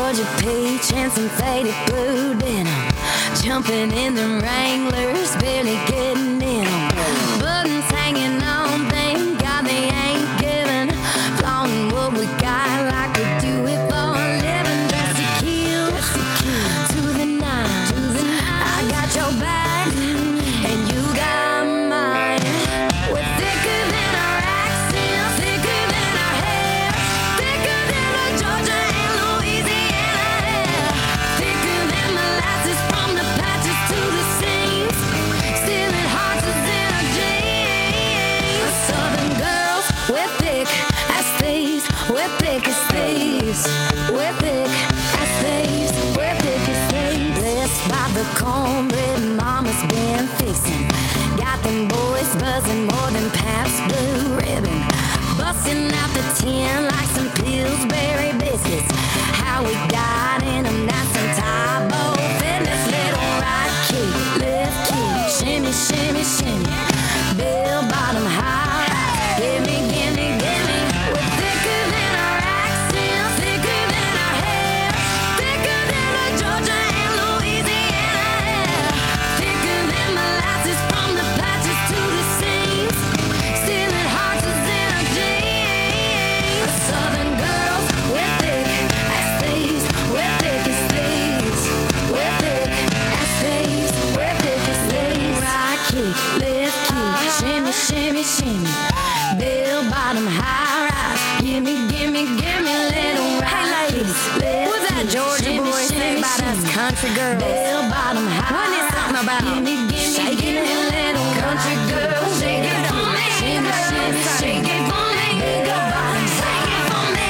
Georgia peach and some faded blue denim. Jumping in the Wranglers, barely getting in 'em. Buttons hanging on, thank God they ain't giving. Flaunting what we got like we do it for a living. Dressed to kill, to the nine. I got your back, and you got mine. We're thicker than our accents, thicker than our hair, thicker than the Georgia and Louisiana hair, thicker than molasses from the patches to the seams, stealing hearts is in our jeans. Southern girls, we're thick as thieves, we're thick as thieves, we're thick as thieves, we're thick as thieves. Blessed by the cornbread mama's been fixing, got them boys buzzing more than Pabst Blue Ribbon, busting out the tin like some Pillsbury biscuits. How we got in them, that's some Tybo fitness. Little right kick, left kick, shimmy, shimmy, shimmy, bell bottom high, gimme, gimme, gimme. We're thicker than our accents, thicker than our hair, thicker than the Georgia and Louisiana hair, thicker than molasses from the patches to the seams, stealing hearts is in our jeans. Southern girls, we're thick as thieves, we're thick as thieves, we're thick as thieves, we're thick as thieves. Right kick, left kick, shimmy, shimmy, shimmy, bell bottom high rise, gimme, gimme, gimme, little right. Hey ladies, what's that Georgia boy say about us country girls? Bell bottom high. Wasn't it something about gimme, gimme, shaking it, little country girls? Shake it for me, shimmy, shimmy, shake it for me, bell bottom, shake it for me.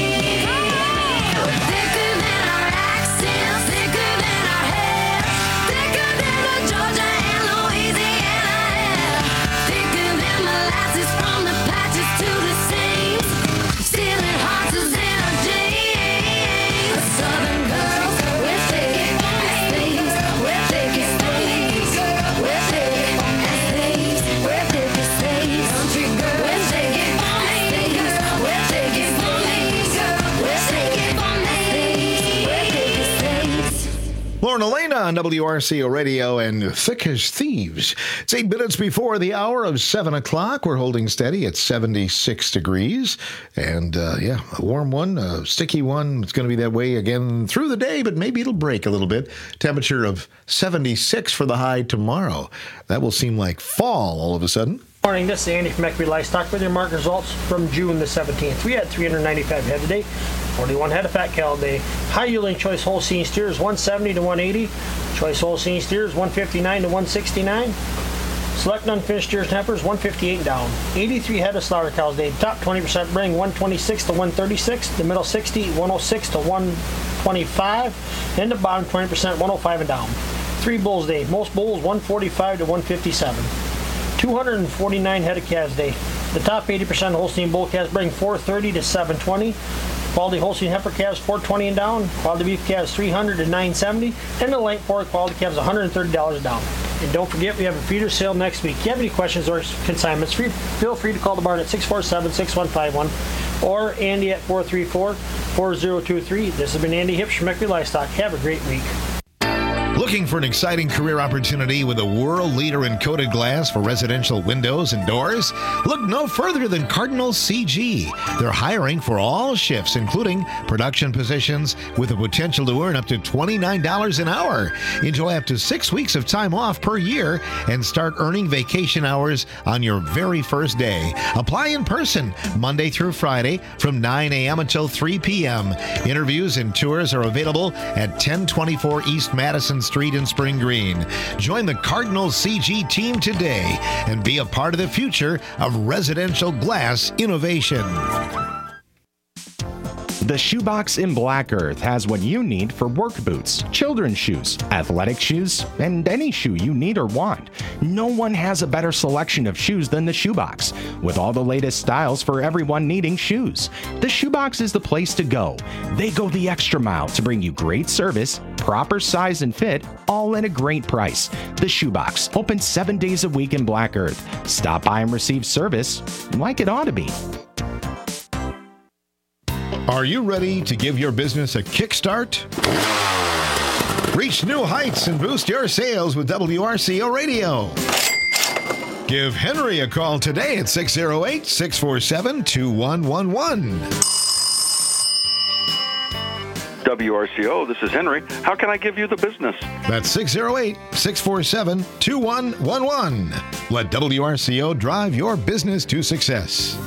We're thicker than our accents, thicker than our hair, thicker than the Georgia and Louisiana hair, thicker than molasses from the patches to the seams, stealing hearts is in our jeans. Southern girls, we're thick as thieves, we're thick as thieves, we're thick as thieves, we're thick as thieves. Country girls, we're thick as thieves, we're thick as thieves, we're thick as thieves, we're thick as thieves. Lauren Elena on W R C O Radio and Thick as Thieves. It's eight minutes before the hour of seven o'clock. We're holding steady at seventy-six degrees. And, uh, yeah, a warm one, a sticky one. It's going to be that way again through the day, but maybe it'll break a little bit. Temperature of seventy-six for the high tomorrow. That will seem like fall all of a sudden. Morning, this is Andy from Equity Livestock with your market results from June the seventeenth. We had three hundred ninety-five head today, forty-one head of fat cattle day. High yielding choice Holstein steers one seventy to one eighty, choice Holstein steers one fifty-nine to one sixty-nine, select unfinished steers and heifers one fifty-eight down. eighty-three head of slaughter cows day. Top twenty percent bring one twenty-six to one thirty-six, the middle sixty, one oh six to one twenty-five, and the bottom twenty percent one oh five and down. Three bulls day. Most bulls one forty-five to one fifty-seven. two hundred forty-nine head of calves day. The top eighty percent Holstein bull calves bring four thirty to seven twenty. Quality Holstein heifer calves four twenty and down. Quality beef calves three hundred to nine seventy. And the length forward quality calves one hundred thirty dollars down. And don't forget, we have a feeder sale next week. If you have any questions or consignments, free, feel free to call the barn at six four seven, six one five one or Andy at four three four, four zero two three. This has been Andy Hips from Equity Livestock. Have a great week. Looking for an exciting career opportunity with a world leader in coated glass for residential windows and doors? Look no further than Cardinal C G. They're hiring for all shifts, including production positions, with the potential to earn up to twenty-nine dollars an hour. Enjoy up to six weeks of time off per year and start earning vacation hours on your very first day. Apply in person Monday through Friday from nine a.m. until three p.m. Interviews and tours are available at ten twenty-four East Madison Street in Spring Green. Join the Cardinal C G team today and be a part of the future of residential glass innovation. The Shoebox in Black Earth has what you need for work boots, children's shoes, athletic shoes, and any shoe you need or want. No one has a better selection of shoes than the Shoebox, with all the latest styles for everyone needing shoes. The Shoebox is the place to go. They go the extra mile to bring you great service, proper size and fit, all at a great price. The Shoebox, open seven days a week in Black Earth. Stop by and receive service like it ought to be. Are you ready to give your business a kickstart? Reach new heights and boost your sales with W R C O Radio. Give Henry a call today at six oh eight, six four seven, two one one one. W R C O, this is Henry. How can I give you the business? That's six oh eight, six four seven, two one one one. Let W R C O drive your business to success.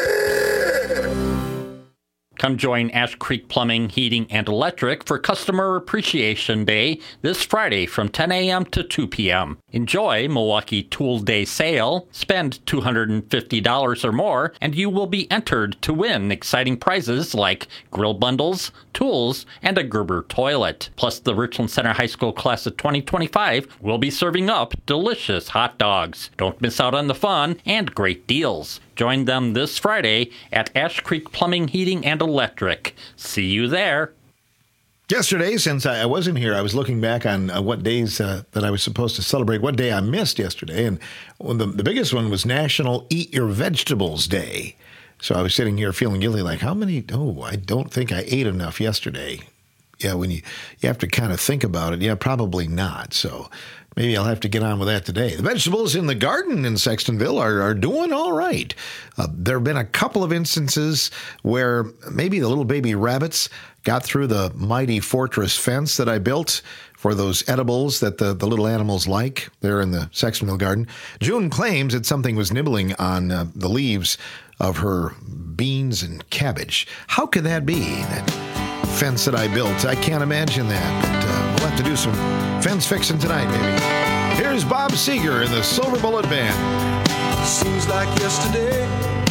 Come join Ash Creek Plumbing, Heating, and Electric for Customer Appreciation Day this Friday from ten a.m. to two p.m. Enjoy Milwaukee Tool Day Sale, spend two hundred fifty dollars or more, and you will be entered to win exciting prizes like grill bundles, tools, and a Gerber toilet. Plus, the Richland Center High School class of twenty twenty-five will be serving up delicious hot dogs. Don't miss out on the fun and great deals. Join them this Friday at Ash Creek Plumbing, Heating, and Electric. See you there. Yesterday, since I wasn't here, I was looking back on uh, what days uh, that I was supposed to celebrate, what day I missed yesterday. And the, the biggest one was National Eat Your Vegetables Day. So I was sitting here feeling guilty, like, how many? Oh, I don't think I ate enough yesterday. Yeah, when you, you have to kind of think about it, yeah, probably not. So maybe I'll have to get on with that today. The vegetables in the garden in Sextonville are, are doing all right. Uh, there have been a couple of instances where maybe the little baby rabbits got through the mighty fortress fence that I built for those edibles that the, the little animals like there in the Sextonville garden. June claims that something was nibbling on uh, the leaves of her beans and cabbage. How could that be? That fence that I built, I can't imagine that. But uh, we'll have to do some fence fixing tonight, maybe. Here's Bob Seger in the Silver Bullet Band. Seems like yesterday,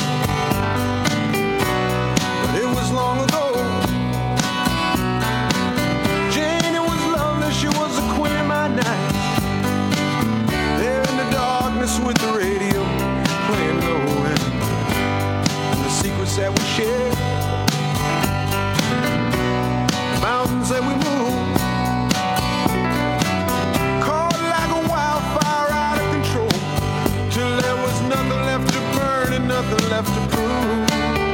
but it was long ago. Jane, it was lovely, she was the queen of my night. There in the darkness with the radio playing low, and the secrets that we shared, the mountains that we moved, caught like a wildfire out of control, till there was nothing left to burn and nothing left to prove.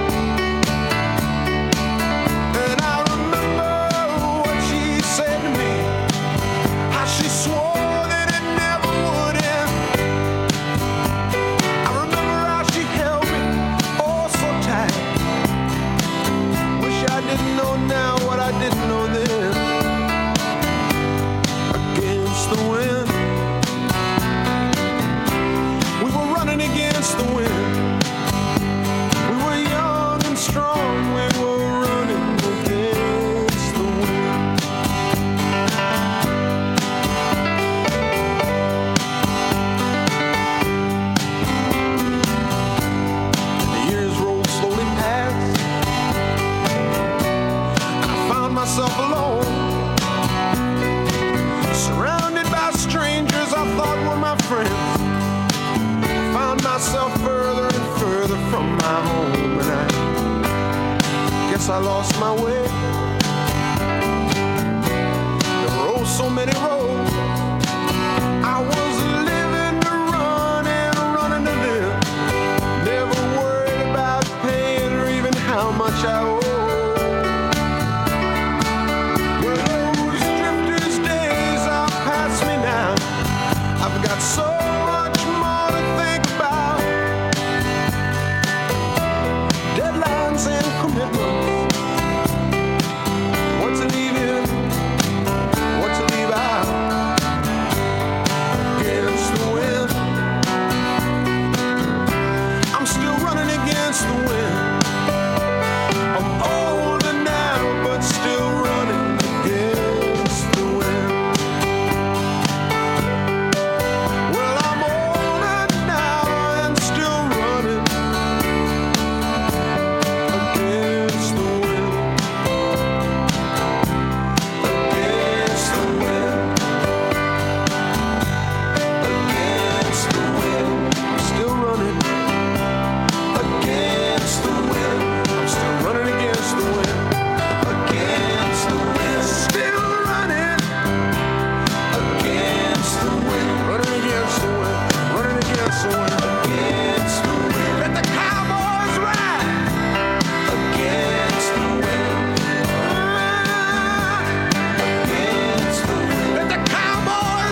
And I remember what she said to me, how she swore that it never would end. I remember how she held me oh so tight. Wish I didn't know now what I didn't know then. Against the wind, we were running against the wind. We were young and strong, we were running against the wind. And the years rolled slowly past, and I found myself alone, surrounded by strangers I thought were my friends. I found myself further and further from my home, and I guess I lost my way. There were oh so many roads. I was living to run and running to live, never worried about paying or even how much I owed.